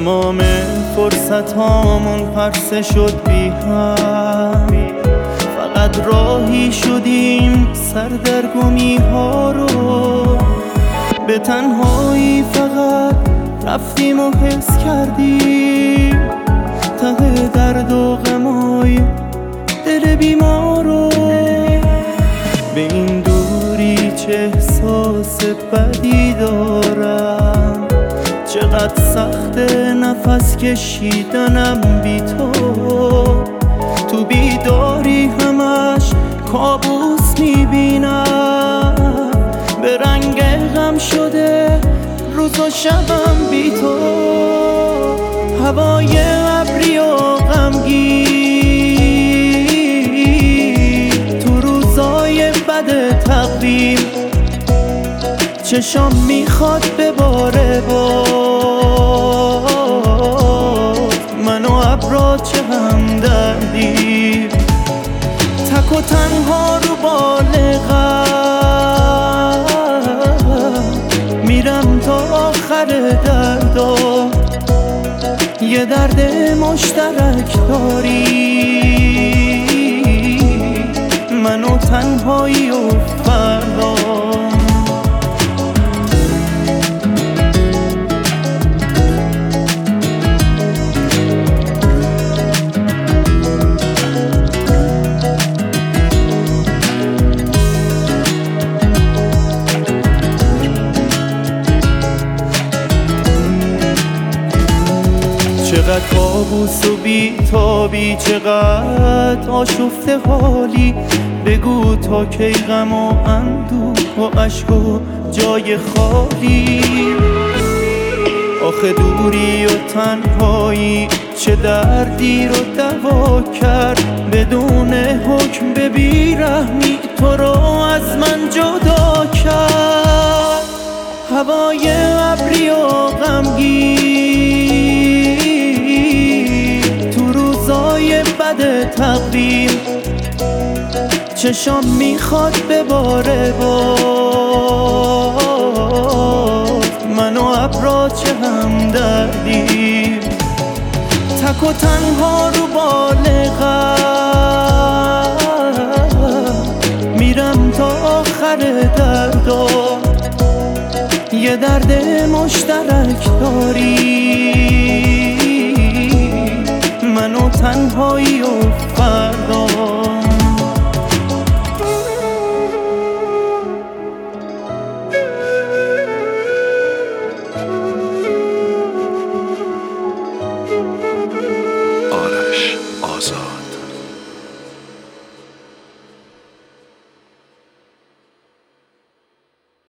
تمام فرصت هامون پرسه شد بی هم، فقط راهی شدیم سردرگمی ها رو، به تنهایی فقط رفتیم و حس کردیم ته درد و غمای دل بیمار رو. به این دوری چه احساس بدی دارم، چقدر سخت نفس کشیدنم بی تو بیداری همش کابوس میبینم، به رنگ غم شده روز و شبم بی تو، هوای ابری و غمگین تو روزای بد تقدیر، چشام میخواد بباره من و ابرا چه همدردی، تک و تنها رو بالغم میرم تا آخر دردا، یه درد مشترک داری من و تنهایی و فردا. چقدر کابوس و بیتابی، چقدر آشفته حالی، بگو تا کی غم و اندوه و عشق و جای خالی، آخه دوری و تنهایی چه دردی رو دوا کرد، بدون حکم به بیرحمی تو رو از من جدا کرد، هوای ابری و غمگین تو روزای بد تقدیر، چشام میخواد بباره من و ابرا چه همدردی، تک و تنها رو بالغم میرم تا آخر دردا، یه درد مشترک داری من و تنهایی و